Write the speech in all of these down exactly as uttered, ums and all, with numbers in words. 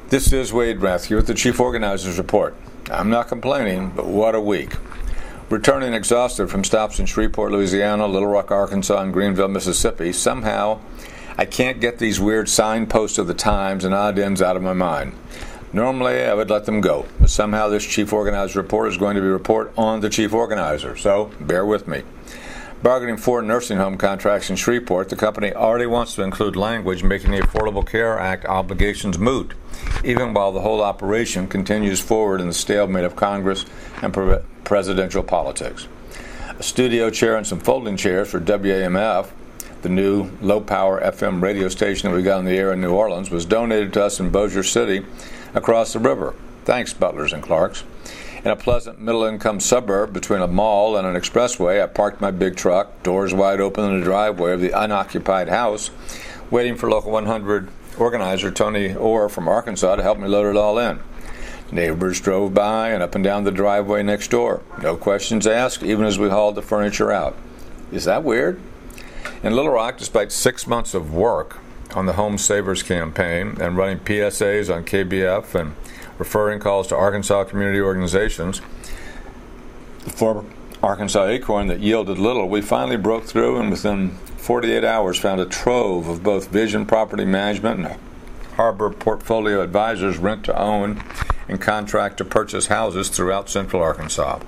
This is Wade Rathke with the Chief Organizers Report. I'm not complaining, but what a week. Returning exhausted from stops in Shreveport, Louisiana, Little Rock, Arkansas, and Greenville, Mississippi, somehow I can't get these weird signposts of the times and odd ends out of my mind. Normally, I would let them go, but somehow this Chief Organizer Report is going to be a report on the Chief Organizer, so bear with me. Bargaining for nursing home contracts in Shreveport, the company already wants to include language making the Affordable Care Act obligations moot, even while the whole operation continues forward in the stalemate of Congress and pre- presidential politics. A studio chair and some folding chairs for W A M F, the new low-power F M radio station that we got on the air in New Orleans, was donated to us in Bossier City across the river. Thanks, Butlers and Clarks. In a pleasant middle-income suburb between a mall and an expressway, I parked my big truck, doors wide open in the driveway of the unoccupied house, waiting for Local one hundred organizer Tony Orr from Arkansas to help me load it all in. Neighbors drove by and up and down the driveway next door. No questions asked, even as we hauled the furniture out. Is that weird? In Little Rock, despite six months of work on the Home Savers campaign and running P S As on K B F and referring calls to Arkansas community organizations, the former Arkansas Acorn that yielded little, we finally broke through and within forty-eight hours found a trove of both Vision Property Management and Harbor Portfolio Advisors rent to own and contract to purchase houses throughout central Arkansas.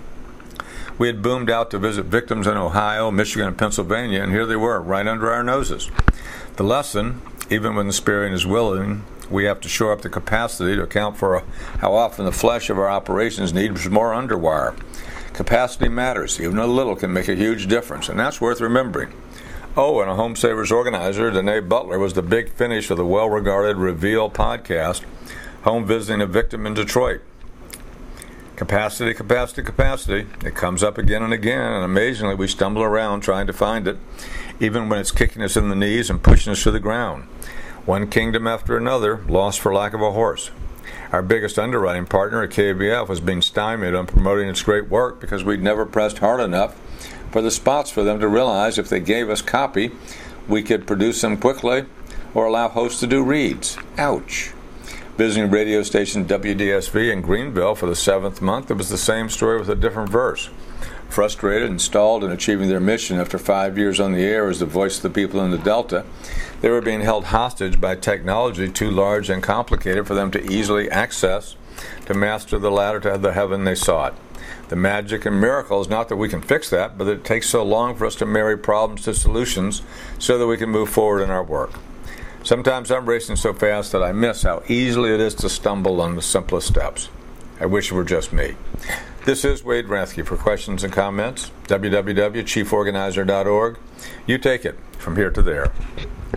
We had boomed out to visit victims in Ohio, Michigan, and Pennsylvania, and here they were, right under our noses. The lesson, even when the spirit is willing, we have to shore up the capacity to account for how often the flesh of our operations needs more underwire. Capacity matters. Even a little can make a huge difference, and that's worth remembering. Oh, and a Home Savers organizer, Danae Butler, was the big finish of the well-regarded Reveal podcast, Home Visiting a Victim in Detroit. Capacity, capacity, capacity. It comes up again and again, and amazingly we stumble around trying to find it, even when it's kicking us in the knees and pushing us to the ground. One kingdom after another, lost for lack of a horse. Our biggest underwriting partner at K B F was being stymied on promoting its great work because we'd never pressed hard enough for the spots for them to realize if they gave us copy, we could produce them quickly or allow hosts to do reads. Ouch. Visiting radio station W D S V in Greenville for the seventh month, it was the same story with a different verse. Frustrated and stalled in achieving their mission after five years on the air as the voice of the people in the Delta, they were being held hostage by technology too large and complicated for them to easily access to master the ladder to the heaven they sought. The magic and miracle is not that we can fix that, but that it takes so long for us to marry problems to solutions so that we can move forward in our work. Sometimes I'm racing so fast that I miss how easily it is to stumble on the simplest steps. I wish it were just me. This is Wade Rathke. For questions and comments, w w w dot chief organizer dot org. You take it from here to there.